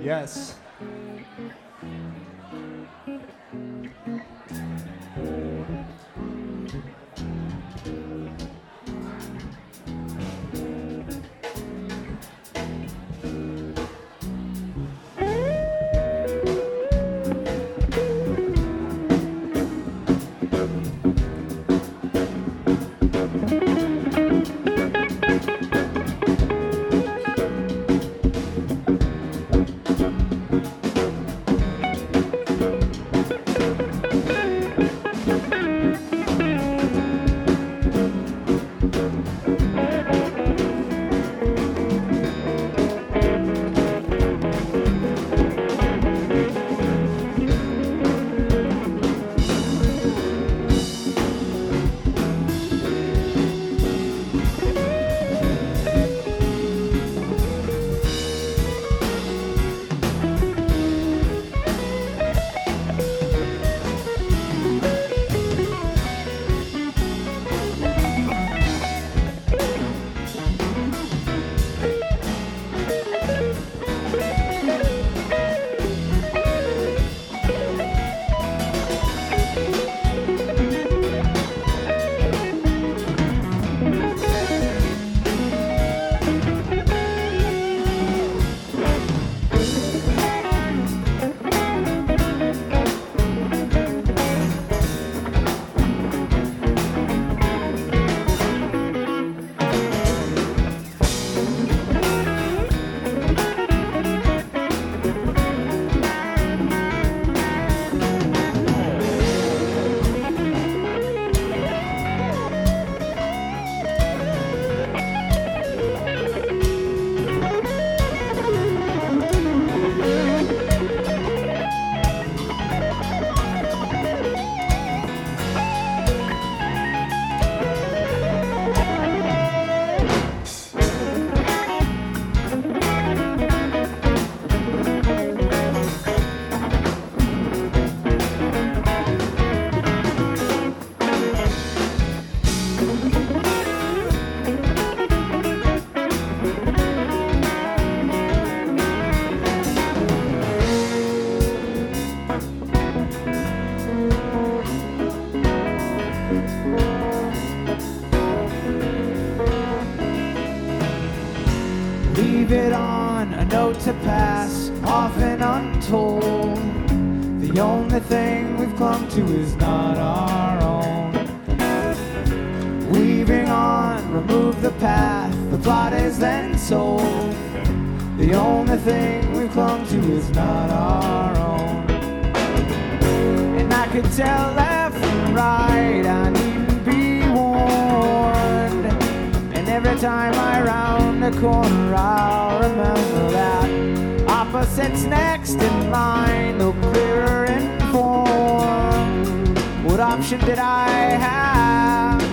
Yes. Leave it on a note to pass, often untold. The only thing we've clung to is not our own. Weaving on, remove the path, the plot is then sold. The only thing we've clung to is not our own. And I could tell left from right, I needn't be warned. And every time I round a corner, I'll remember that opposites next in line, no clearer in form. What option did I have?